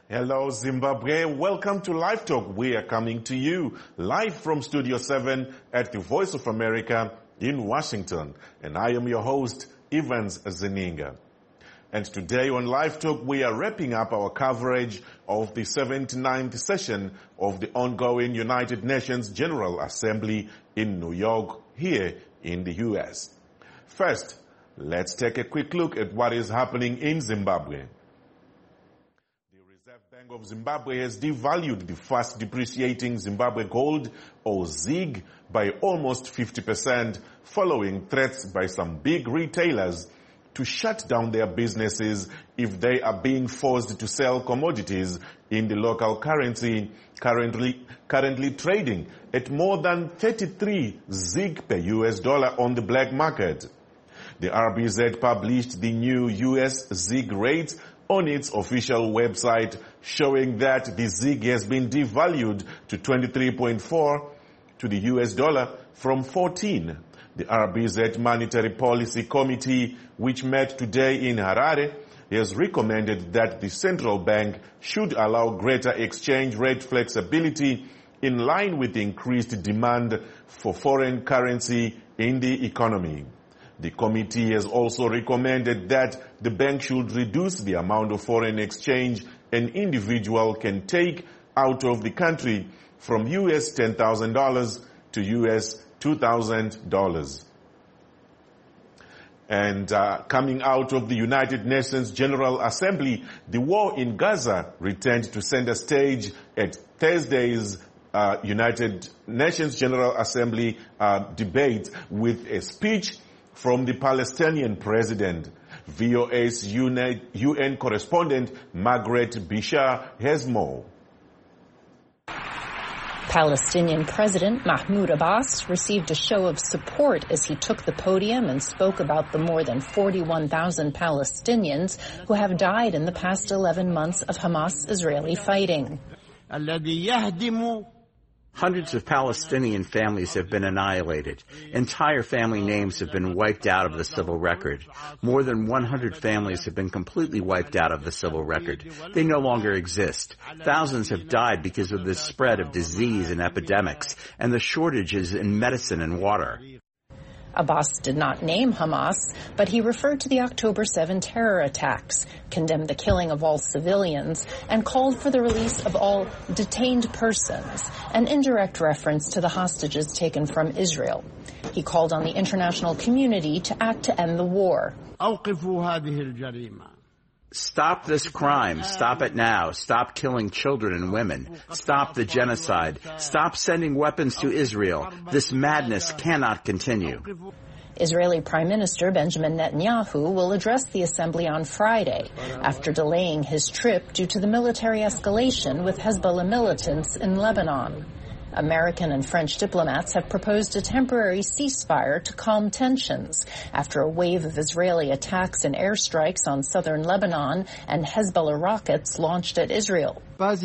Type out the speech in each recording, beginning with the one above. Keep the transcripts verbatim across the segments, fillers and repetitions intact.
Hello, Zimbabwe. Welcome to Live Talk. We are coming to you live from Studio seven at the Voice of America in Washington. And I am your host, Evans Zeninga. And today on Live Talk, we are wrapping up our coverage of the seventy-ninth session of the ongoing United Nations General Assembly in New York, here in the U S. First, let's take a quick look at what is happening in Zimbabwe. Bank of Zimbabwe has devalued the fast depreciating Zimbabwe gold, or Z I G, by almost fifty percent following threats by some big retailers to shut down their businesses if they are being forced to sell commodities in the local currency, currently, currently trading at more than thirty-three Z I G per U S dollar on the black market. The R B Z published the new U S Z I G rate on its official website, showing that the Z I G has been devalued to twenty-three point four to the U S dollar from fourteen. The R B Z Monetary Policy Committee, which met today in Harare, has recommended that the central bank should allow greater exchange rate flexibility in line with the increased demand for foreign currency in the economy. The committee has also recommended that the bank should reduce the amount of foreign exchange an individual can take out of the country from U S ten thousand dollars to U S two thousand dollars. And uh, coming out of the United Nations General Assembly, the war in Gaza returned to center stage at Thursday's uh, United Nations General Assembly uh, debate with a speech from the Palestinian president. V O A's U N correspondent Margaret Bishar has more. Palestinian President Mahmoud Abbas received a show of support as he took the podium and spoke about the more than forty-one thousand Palestinians who have died in the past eleven months of Hamas-Israeli fighting. Hundreds of Palestinian families have been annihilated. Entire family names have been wiped out of the civil record. More than one hundred families have been completely wiped out of the civil record. They no longer exist. Thousands have died because of the spread of disease and epidemics and the shortages in medicine and water. Abbas did not name Hamas, but he referred to the October seventh terror attacks, condemned the killing of all civilians, and called for the release of all detained persons, an indirect reference to the hostages taken from Israel. He called on the international community to act to end the war. Stop this crime. Stop it now. Stop killing children and women. Stop the genocide. Stop sending weapons to Israel. This madness cannot continue. Israeli Prime Minister Benjamin Netanyahu will address the assembly on Friday after delaying his trip due to the military escalation with Hezbollah militants in Lebanon. American and French diplomats have proposed a temporary ceasefire to calm tensions after a wave of Israeli attacks and airstrikes on southern Lebanon and Hezbollah rockets launched at Israel.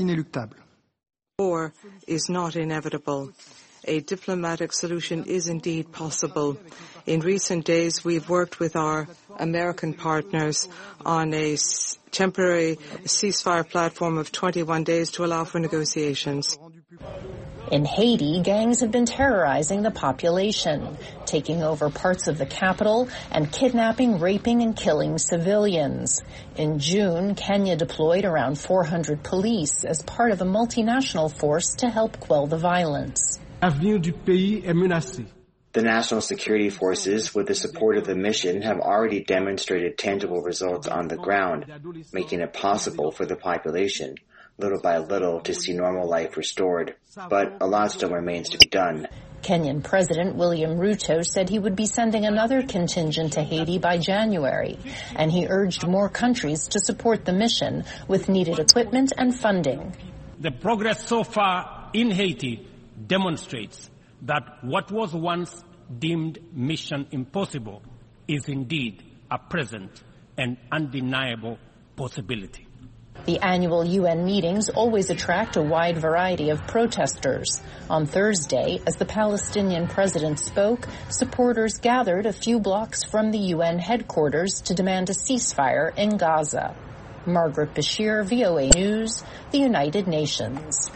War is not inevitable. A diplomatic solution is indeed possible. In recent days, we've worked with our American partners on a temporary ceasefire platform of twenty-one days to allow for negotiations. In Haiti, gangs have been terrorizing the population, taking over parts of the capital and kidnapping, raping, and killing civilians. In June, Kenya deployed around four hundred police as part of a multinational force to help quell the violence. The national security forces, with the support of the mission, have already demonstrated tangible results on the ground, making it possible for the population, little by little, to see normal life restored. But a lot still remains to be done. Kenyan President William Ruto said he would be sending another contingent to Haiti by January, and he urged more countries to support the mission with needed equipment and funding. The progress so far in Haiti demonstrates that what was once deemed mission impossible is indeed a present and undeniable possibility. The annual U N meetings always attract a wide variety of protesters. On Thursday, as the Palestinian president spoke, supporters gathered a few blocks from the U N headquarters to demand a ceasefire in Gaza. Margaret Bashir, V O A News, the United Nations.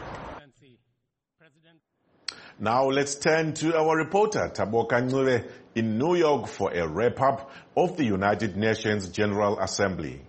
Now let's turn to our reporter, Taboka Ncube, in New York for a wrap-up of the United Nations General Assembly.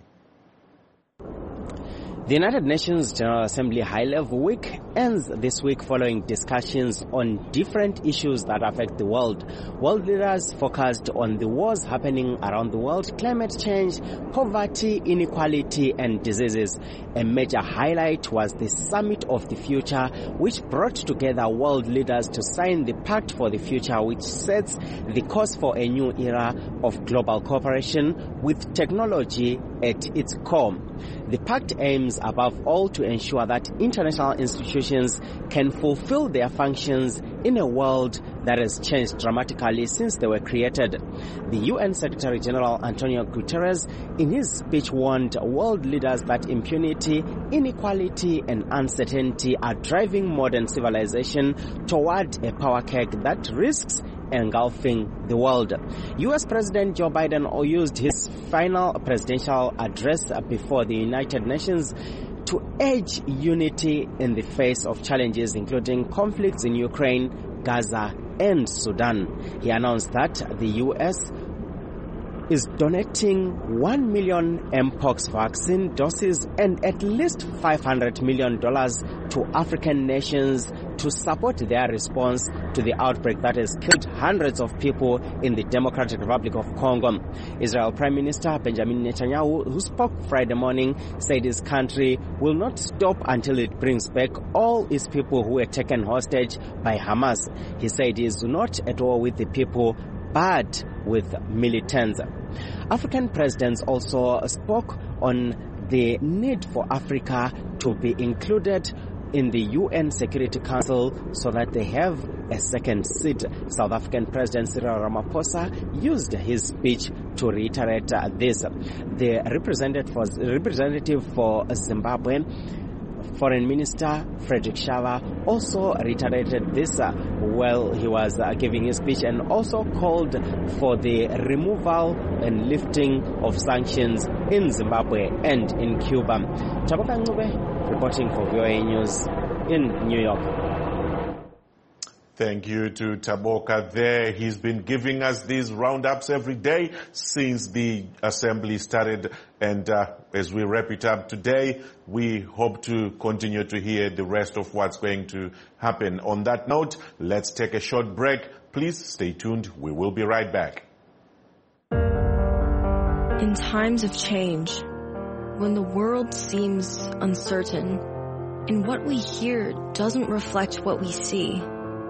The United Nations General Assembly High-Level Week ends this week following discussions on different issues that affect the world. World leaders focused on the wars happening around the world, climate change, poverty, inequality, and diseases. A major highlight was the Summit of the Future, which brought together world leaders to sign the Pact for the Future, which sets the course for a new era of global cooperation with technology at its core. The pact aims above all to ensure that international institutions can fulfill their functions in a world that has changed dramatically since they were created. The U N Secretary General Antonio Guterres, in his speech, warned world leaders that impunity, inequality, and uncertainty are driving modern civilization toward a power keg that risks engulfing the world. U S President Joe Biden used his final presidential address before the United Nations to urge unity in the face of challenges including conflicts in Ukraine, Gaza, and Sudan. He announced that the U S is donating one million Mpox vaccine doses and at least five hundred million dollars to African nations to support their response to the outbreak that has killed hundreds of people in the Democratic Republic of Congo. Israel Prime Minister Benjamin Netanyahu, who spoke Friday morning, said his country will not stop until it brings back all its people who were taken hostage by Hamas. He said he is not at war with the people, but with militants. African presidents also spoke on the need for Africa to be included in the U N Security Council so that they have a second seat. South African President Cyril Ramaphosa used his speech to reiterate uh, this. The representative for, representative for Zimbabwe, Foreign Minister Frederick Shava, also reiterated this uh, while he was uh, giving his speech, and also called for the removal and lifting of sanctions in Zimbabwe and in Cuba. Taboka Ncube, reporting for V O A News in New York. Thank you to Taboka there. He's been giving us these roundups every day since the assembly started. And uh, as we wrap it up today, we hope to continue to hear the rest of what's going to happen. On that note, let's take a short break. Please stay tuned. We will be right back. In times of change, when the world seems uncertain and what we hear doesn't reflect what we see,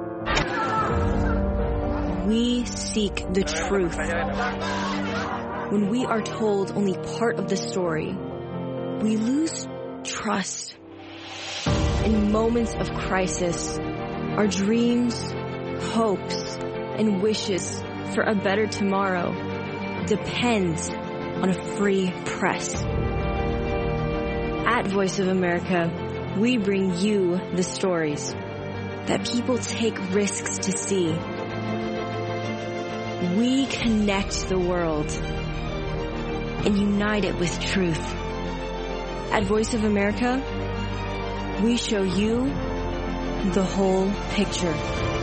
we seek the truth. When we are told only part of the story, we lose trust. In moments of crisis, our dreams, hopes, and wishes for a better tomorrow depends on a free press. At Voice of America, we bring you the stories that people take risks to see. We connect the world and unite it with truth. At Voice of America, we show you the whole picture.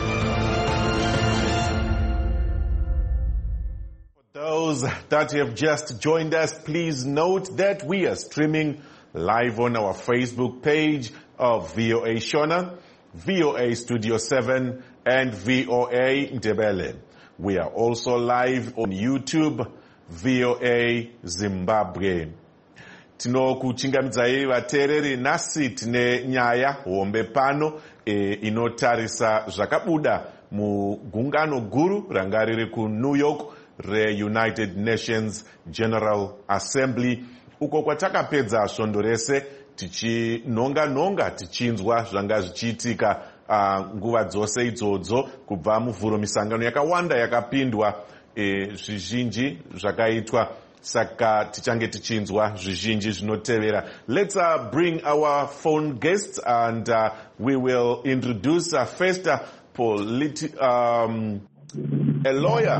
For those that have just joined us, please note that we are streaming live on our Facebook page of V O A Shona, V O A Studio seven, and V O A Ndebele. We are also live on YouTube, V O A Zimbabwe. Tinokuchingamidzai vateereri, nhasi tine nyaya hombe pano e, inotarisa zvakabuda mugungano guru ranga riri ku New York re-United Nations General Assembly, uko kwatakapedza svondo rese tichinonga-nonga tichinzwa zvanga zvichiitika uh, nguva dzose idzodzo kubva muvhuro misangano yakawanda yakapindwa e, zvizhinji zvakaitwa, saka tichange tichinzwa zvizhinji zvinotevera. Let's uh, bring our phone guests and uh, we will introduce uh, first uh, politi- um, a lawyer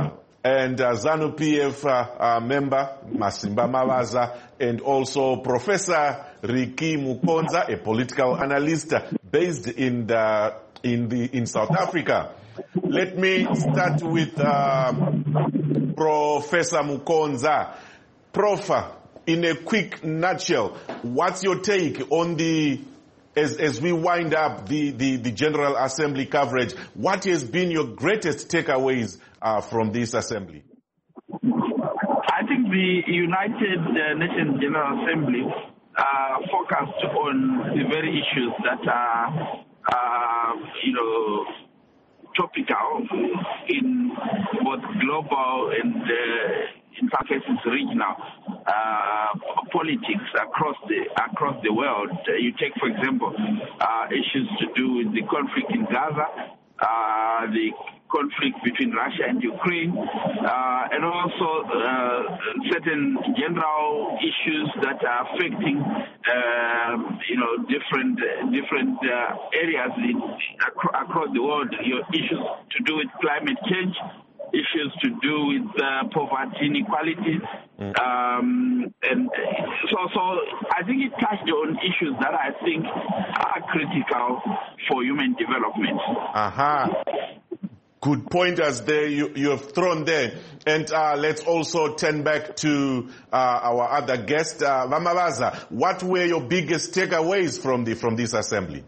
and uh, ZANU-P F uh, uh, member Masimba Mavaza, and also Professor Ricky Mukonza, a political analyst based in the, in the in South Africa. Let me start with uh, Professor Mukonza. Prof, in a quick nutshell, what's your take on the, as, as we wind up the, the, the General Assembly coverage, what has been your greatest takeaways uh, from this assembly? I think the United Nations General Assembly uh, focused on the very issues that are, uh, you know, topical in both global and, uh, in some cases, regional uh, politics across the across the world. Uh, you take, for example, uh, issues to do with the conflict in Gaza, uh, the conflict between Russia and Ukraine, uh, and also uh, certain general issues that are affecting, uh, you know, different different uh, areas in, ac- across the world. You know, issues to do with climate change, issues to do with uh, poverty inequalities, mm. um, and so so I think it touched on issues that I think are critical for human development. Aha. Uh-huh. Good pointers there you, you have thrown there. And uh, let's also turn back to uh, our other guest, uh, Mavaza. What were your biggest takeaways from the from this assembly?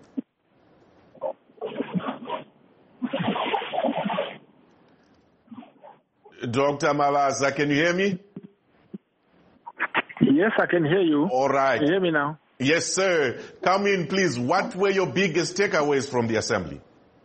Doctor Mavaza, can you hear me? Yes, I can hear you. All right. Can you hear me now? Yes, sir. Come in, please. What were your biggest takeaways from the assembly?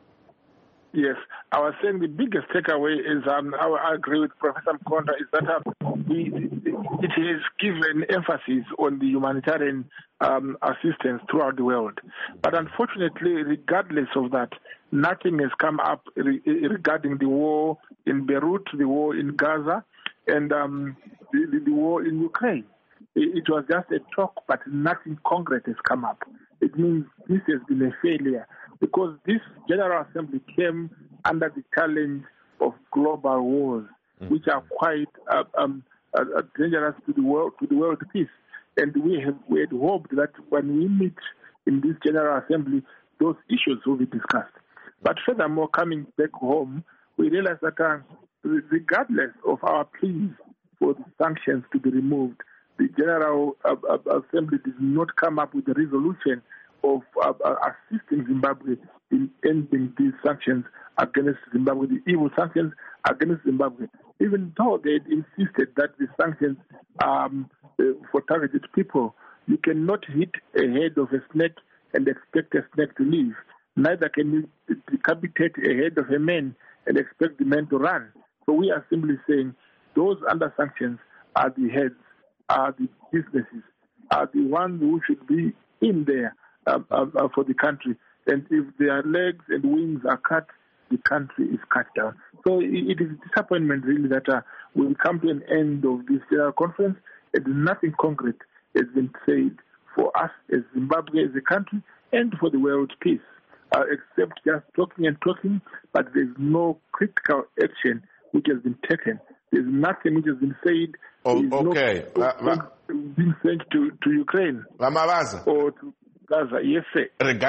Yes, I was saying the biggest takeaway is, um, I, I agree with Professor Mkonda, is that uh, we, it has given emphasis on the humanitarian um, assistance throughout the world. But unfortunately, regardless of that, nothing has come up re- regarding the war in Beirut, the war in Gaza, and um, the, the, the war in Ukraine. It, it was just a talk, but nothing concrete has come up. It means this has been a failure, because this General Assembly came under the challenge of global wars, mm-hmm. which are quite uh, um, uh, dangerous to the world, to the world peace. And we have we had hoped that when we meet in this General Assembly, those issues will be discussed. But furthermore, coming back home, we realize that uh, regardless of our pleas for the sanctions to be removed, the General uh, uh, Assembly did not come up with a resolution of uh, uh, assisting Zimbabwe in ending these sanctions against Zimbabwe, the evil sanctions against Zimbabwe, even though they insisted that the sanctions um, uh, for targeted people. You cannot hit a head of a snake and expect a snake to live. Neither can you decapitate a head of a man and expect the man to run. So we are simply saying those under sanctions are the heads, are the businesses, are the ones who should be in there uh, uh, uh, for the country. And if their legs and wings are cut, the country is cut down. So it, it is a disappointment, really, that uh, we come to an end of this general conference and nothing concrete has been said for us as Zimbabwe as a country and for the world peace, uh, except just talking and talking, but there's no critical action which has been taken. There's nothing which has been said. Oh, okay. No, uh, being sent to, to Ukraine. Mavaza. Or to Gaza, yes, sir.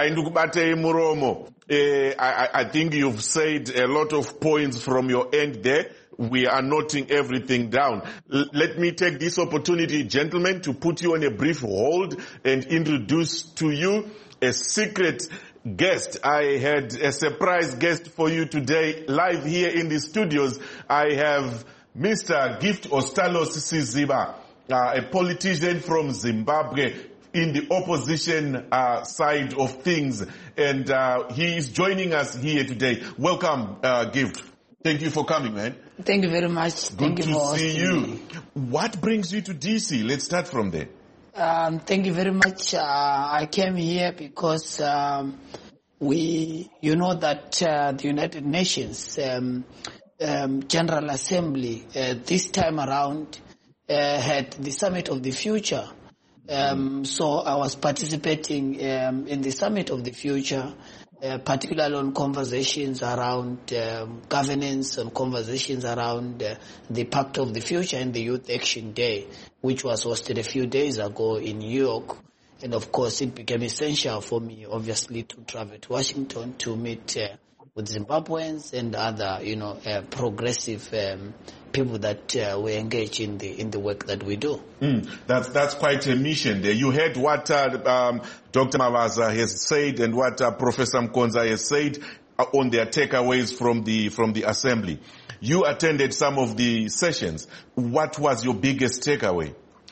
Muromo, uh, I, I think you've said a lot of points from your end there. We are noting everything down. L- let me take this opportunity, gentlemen, to put you on a brief hold and introduce to you a secret guest. I had a surprise guest for you today, live here in the studios. I have Mister Gift Ostalos Siziba, uh, a politician from Zimbabwe, in the opposition uh, side of things, and uh, he is joining us here today. Welcome, uh, Gift. Thank you for coming, man. Thank you very much. Good thank to you for see you. What brings you to D C? Let's start from there. Um, thank you very much. Uh, I came here because um, we, you know that uh, the United Nations um, um, General Assembly uh, this time around uh, had the Summit of the Future. Um, so I was participating um, in the Summit of the Future, uh, particularly on conversations around um, governance and conversations around uh, the Pact of the Future and the Youth Action Day, which was hosted a few days ago in New York. And of course, it became essential for me, obviously, to travel to Washington to meet uh, with Zimbabweans and other, you know, uh, progressive um, people that uh, we engage in the in the work that we do. Mm, that's that's quite a mission there. You heard what uh, um, Doctor Mavaza has said and what uh, Professor Mkonza has said uh, on their takeaways from the from the assembly. You attended some of the sessions. What was your biggest takeaway?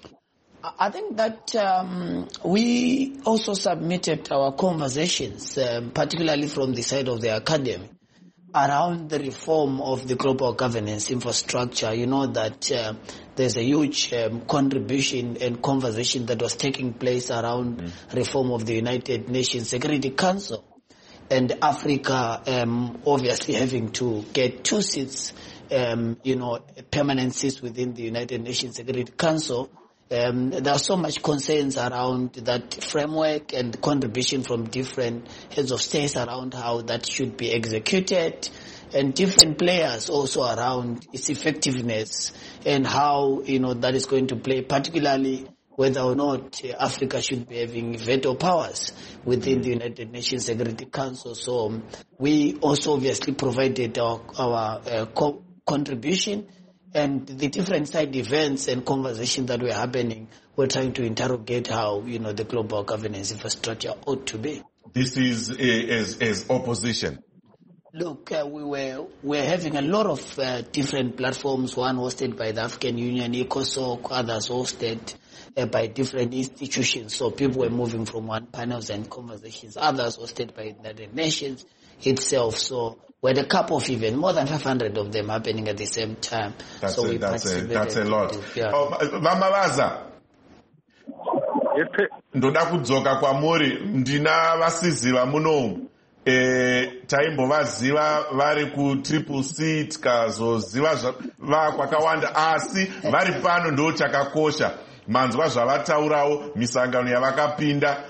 I think that um, we also submitted our conversations, um, particularly from the side of the academy, around the reform of the global governance infrastructure. You know that uh, there's a huge um, contribution and conversation that was taking place around mm. reform of the United Nations Security Council, and Africa um, obviously having to get two seats, um, you know, permanent seats within the United Nations Security Council. Um, there are so much concerns around that framework and contribution from different heads of states around how that should be executed, and different players also around its effectiveness and how, you know, that is going to play, particularly whether or not Africa should be having veto powers within the United Nations Security Council. So um, we also obviously provided our, our uh, co- contribution. And the different side events and conversations that were happening, we're trying to interrogate how, you know, the global governance infrastructure ought to be. This is a, as, as opposition. Look, uh, we were we're having a lot of uh, different platforms. One hosted by the African Union, ECOSOC, others hosted uh, by different institutions. So people were moving from one panels and conversations. Others hosted by the United Nations itself. So we had a couple of events, more than five hundred of them happening at the same time. That's so a, we that's a, that's a lot. Yeah. Oh, Mamabaza. Ndoda kudzoka kwamuri ndina vasiziva munomu. Eh, taimbovaziva vari ku triple C tikazoziva va kwakawanda asi vari pano ndo chakakosha. Manzwa zvavataurawo misangano yavakapinda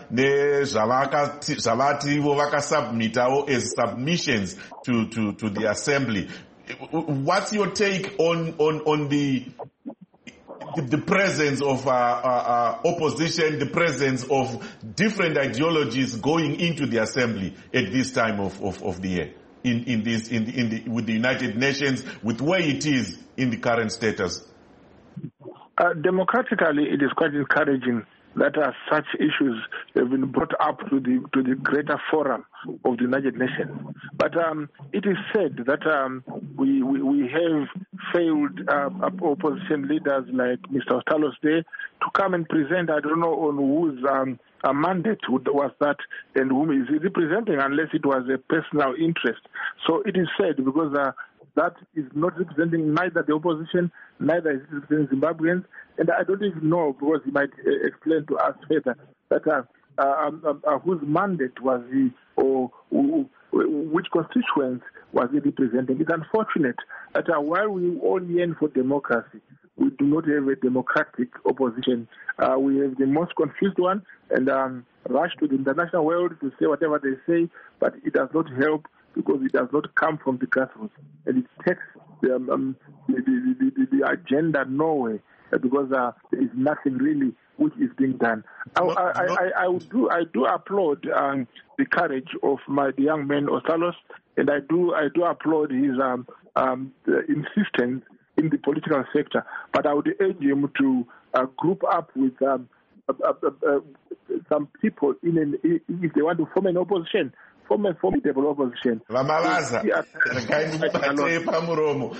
nezvavati ivo vakasubmitawo as submissions to, to, to the assembly. What's your take on, on, on the, the, the presence of uh, uh, uh, opposition, the presence of different ideologies going into the assembly at this time of, of, of the year, in, in this, in the, in the, with the United Nations, with where it is in the current status? Uh, democratically, it is quite encouraging that uh, such issues have been brought up to the to the greater forum of the United Nations. But um, it is said that um, we, we we have failed uh, opposition leaders like Mister Ostalos there to come and present. I don't know on whose um, a mandate was that and whom is he representing, unless it was a personal interest. So it is said because. Uh, That is not representing neither the opposition, neither is it representing Zimbabweans. And I don't even know, because he might uh, explain to us further, that uh, uh, uh, uh, whose mandate was he, or uh, which constituents was he representing. It's unfortunate that uh, while we all yearn for democracy, we do not have a democratic opposition. Uh, we have the most confused one and um, rush to the international world to say whatever they say, but it does not help, because it does not come from the grassroots, and it takes the, um, the, the, the, the agenda nowhere, uh, because uh, there is nothing really which is being done. I, I, I, I, would do I do applaud um, the courage of my the young man Ostalos, and I do I do applaud his um, um, insistence in the political sector. But I would urge him to uh, group up with um, uh, uh, uh, some people in an, if they want to form an opposition. Form a formidable opposition. Vamavaza, rakaindibate pamuromo.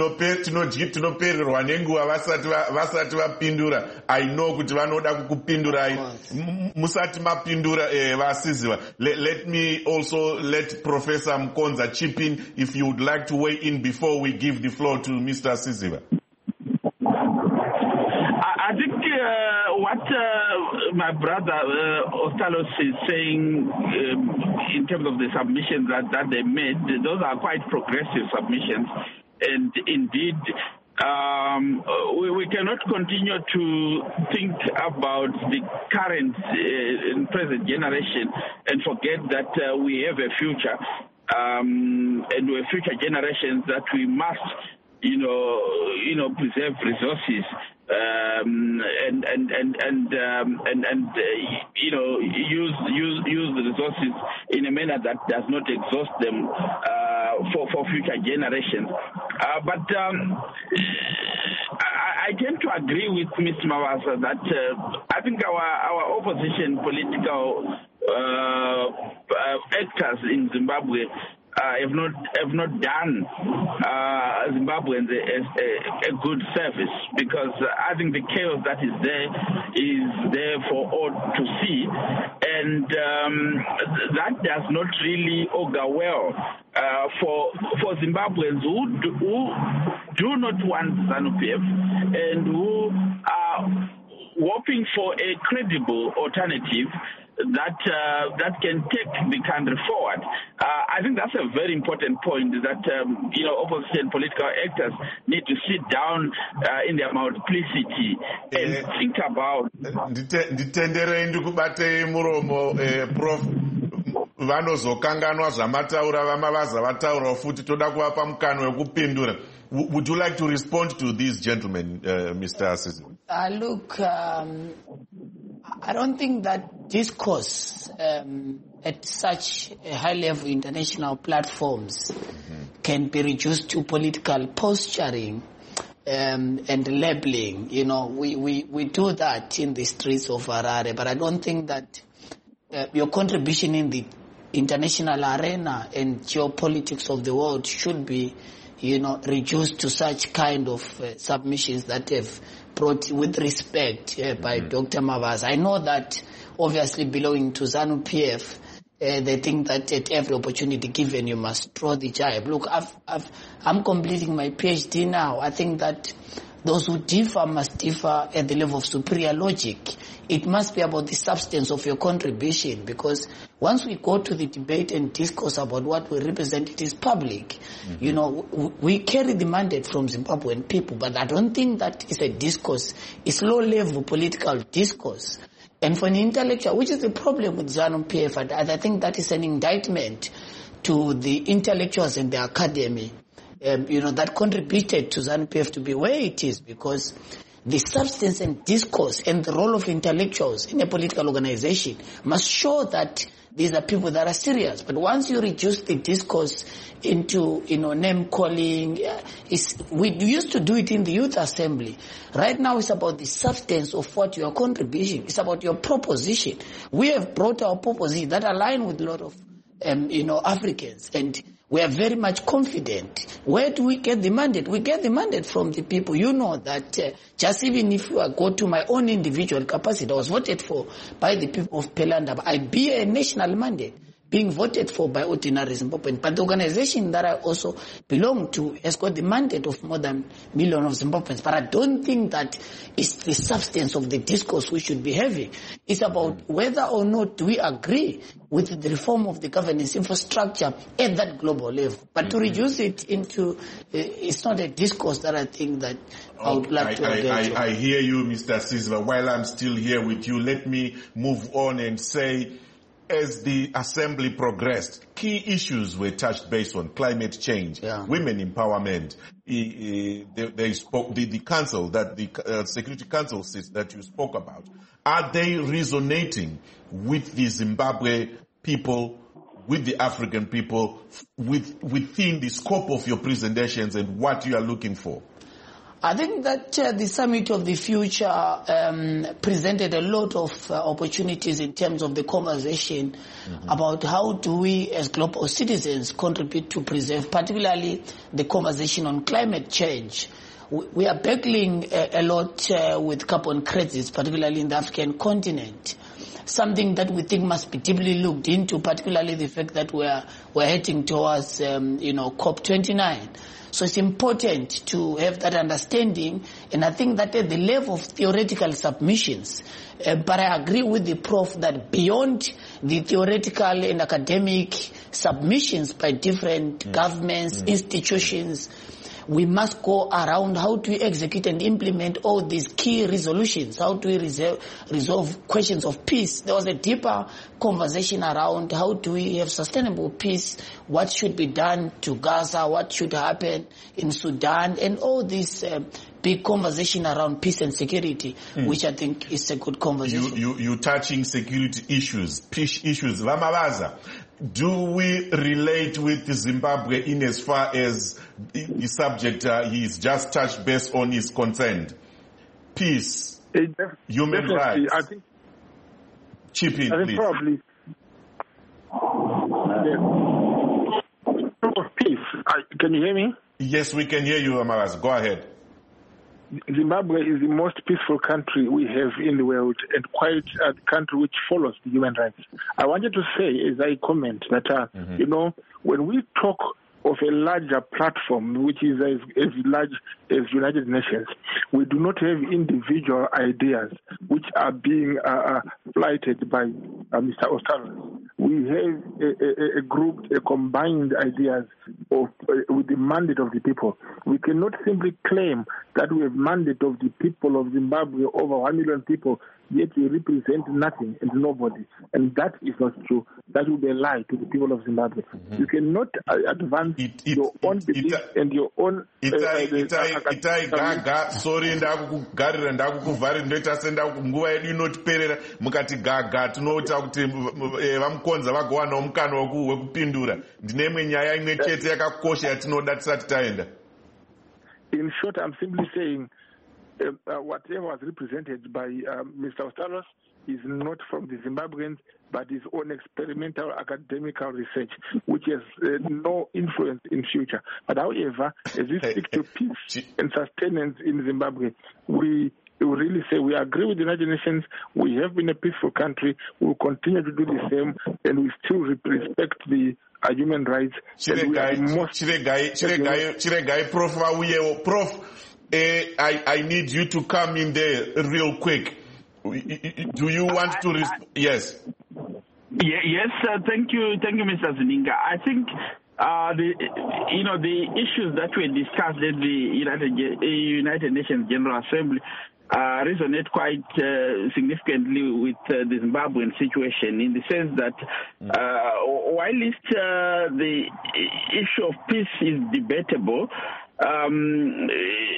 Tinopererwa nenguva vasati vapindura. I know kuti vanoda kukupindurai. Musati mapindura vasiziva. Let me also let Professor Mkonza chip in if you would like to weigh in before we give the floor to Mister Siziva. I think uh, what uh, my brother uh, Ostalos is saying um, in terms of the submissions that, that they made, those are quite progressive submissions. And indeed, Um, we, we cannot continue to think about the current uh, and present generation and forget that uh, we have a future, um, and we have future generations that we must, you know, you know, preserve resources. Um, and and and and um, and, and uh, you know, use use use the resources in a manner that does not exhaust them uh, for for future generations. Uh, but um, I, I tend to agree with Mister Mabasa that uh, I think our our opposition political uh, uh, actors in Zimbabwe Uh, have not have not done uh, Zimbabweans a, a, a good service, because uh, I think the chaos that is there is there for all to see, and um, that does not really augur well uh, for for Zimbabweans who do, who do not want ZANU-P F and who are hoping for a credible alternative that uh, that can take the country forward. Uh, I think that's a very important point, that um, you know, opposition political actors need to sit down uh, in their multiplicity and eh, think about. Nditenderei ndikubate muromo eh, Prof vanozokanganwa zvamataura vamavaza vataura futi toda kuvapa mukana wekupindura. Would you like to respond to these gentlemen, uh, Mister Asisi? Uh, look, um, I don't think that discourse um, at such a high-level international platforms mm-hmm. can be reduced to political posturing um, and labeling. You know, we, we, we do that in the streets of Harare, but I don't think that uh, your contribution in the international arena and geopolitics of the world should be, you know, reduced to such kind of uh, submissions that have brought with respect uh, by mm-hmm. Doctor Mabasa. I know that obviously belonging to ZANU-P F, uh, they think that at every opportunity given you must draw the jibe. Look, I've, I've, I'm completing my PhD now. I think that those who differ must differ at the level of superior logic. It must be about the substance of your contribution, because once we go to the debate and discourse about what we represent, it is public. Mm-hmm. You know, we carry the mandate from Zimbabwean people, but I don't think that is a discourse. It's low-level political discourse. And for an intellectual, which is the problem with ZANU-P F, I think that is an indictment to the intellectuals in the academy, um, you know, that contributed to ZANU-P F to be where it is, because the substance and discourse and the role of intellectuals in a political organization must show that these are people that are serious. But once you reduce the discourse into, you know, name calling, it's, we used to do it in the youth assembly. Right now it's about the substance of what you are contributing. It's about your proposition. We have brought our proposition that align with a lot of, um, you know, Africans, and we are very much confident. Where do we get the mandate? We get the mandate from the people. You know that uh, just even if you go to my own individual capacity, I was voted for by the people of Pelanda. I be a national mandate being voted for by ordinary Zimbabweans. But the organization that I also belong to has got the mandate of more than a million of Zimbabweans. But I don't think that it's the substance of the discourse we should be having. It's about whether or not we agree with the reform of the governance infrastructure at that global level. But to reduce it into, uh, it's not a discourse that I think that I would like I, to I, engage I, I hear you, Mister Sizwa. While I'm still here with you, let me move on and say, as the assembly progressed, key issues were touched based on climate change, yeah. women empowerment. They, they spoke, the, the council, that the uh, Security Council that you spoke about, are they resonating with the Zimbabwe people, with the African people, with, within the scope of your presentations and what you are looking for? I think that uh, the Summit of the Future um, presented a lot of uh, opportunities in terms of the conversation mm-hmm. about how do we as global citizens contribute to preserve, particularly the conversation on climate change. We, we are battling a, a lot uh, with carbon credits, particularly in the African continent. Something that we think must be deeply looked into, particularly the fact that we're, we're heading towards, um, you know, COP twenty-nine. So it's important to have that understanding, and I think that at the level of theoretical submissions, uh, but I agree with the Prof that beyond the theoretical and academic submissions by different mm. governments, mm. institutions, we must go around how do we execute and implement all these key resolutions, how do we resolve, resolve questions of peace. There was a deeper conversation around how do we have sustainable peace, what should be done to Gaza, what should happen in Sudan, and all these uh, big conversation around peace and security, mm. which I think is a good conversation. You, you, you touching security issues, peace issues. Vamalaza, do we relate with Zimbabwe in as far as the subject uh, he's just touched based on his concerned? Peace, def- human rights. I think, Chip in, I think please. Probably. Uh, peace. I, can you hear me? Yes, we can hear you, Vamalaza. Go ahead. Zimbabwe is the most peaceful country we have in the world, and quite a country which follows the human rights. I wanted to say, as I comment, that, uh, mm-hmm. you know, when we talk of a larger platform, which is as, as large as United Nations, we do not have individual ideas which are being uh, flighted by uh, Mister Ostalos. We have a, a, a group, a combined ideas of uh, with the mandate of the people. We cannot simply claim that we have mandate of the people of Zimbabwe, over one million people, yet we represent nothing and nobody. And that is not true. That would be a lie to the people of Zimbabwe. Mm-hmm. You cannot uh, advance it, it, your own it, belief it, and your own... Itai gaga, sorry, ndakugarira ndakukuvharira ndoita senda nguva yedu inotiperera mukati gaga tinoita kuti vamukonza vagowana mukana wekupindura. Ndine imwe nyaya imwe chete yakakosha yatinoda tisati taenda. In short, I'm simply saying uh, uh, whatever was represented by uh, Mister Ostalos is not from the Zimbabweans, but his own experimental academical research, which has uh, no influence in future. But however, as we stick to peace and sustenance in Zimbabwe, we really say we agree with the United Nations, we have been a peaceful country, we will continue to do the same, and we still respect the uh, human rights. Chiregai, Prof, Prof, eh, I, I need you to come in there real quick. Do you want to respond? Yes. Yeah, yes, uh, thank you, thank you, Mister Zininga. I think uh, the you know the issues that were discussed at the United United Nations General Assembly uh, resonate quite uh, significantly with uh, the Zimbabwean situation, in the sense that uh, while uh, the issue of peace is debatable, um,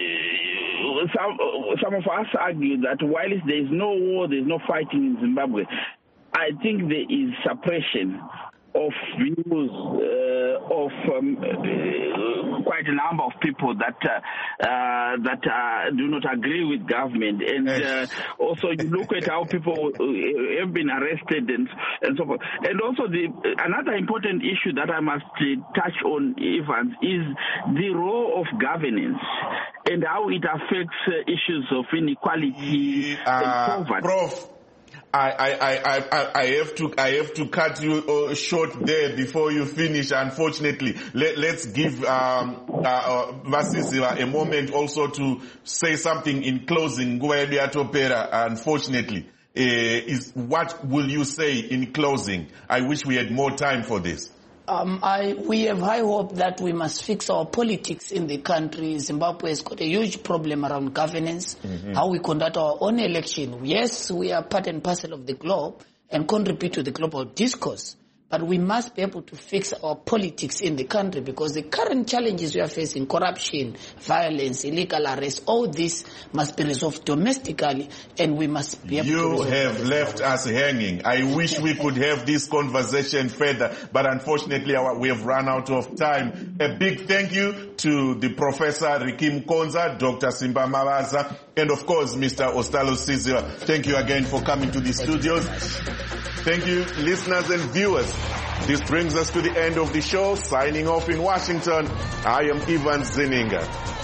some some of us argue that while there is no war, there is no fighting in Zimbabwe, I think there is suppression of views uh, of um, uh, quite a number of people that uh, uh, that uh, do not agree with government, and uh, also you look at how people have been arrested and and so forth. And also the another important issue that I must uh, touch on, Evans, is the role of governance and how it affects uh, issues of inequality uh, and poverty. Prof, I, I, I, I have to I have to cut you uh, short there before you finish. Unfortunately, Let, let's give um, uh, uh, Vasisiva a moment also to say something in closing. Unfortunately, uh, is what will you say in closing? I wish we had more time for this. Um, I, we have high hope that we must fix our politics in the country. Zimbabwe has got a huge problem around governance, mm-hmm. how we conduct our own election. Yes, we are part and parcel of the globe and contribute to the global discourse, but we must be able to fix our politics in the country, because the current challenges we are facing, corruption, violence, illegal arrest, all this must be resolved domestically, and we must be able you to resolve. You have left us hanging. I wish we could have this conversation further, but unfortunately our, we have run out of time. A big thank you to the Professor Rikim Konza, Doctor Simba Mavaza, and of course Mister Ostalos Sizwa. Thank you again for coming to the studios. Thank you, listeners and viewers. This brings us to the end of the show. Signing off in Washington, I am Ivan Zininga.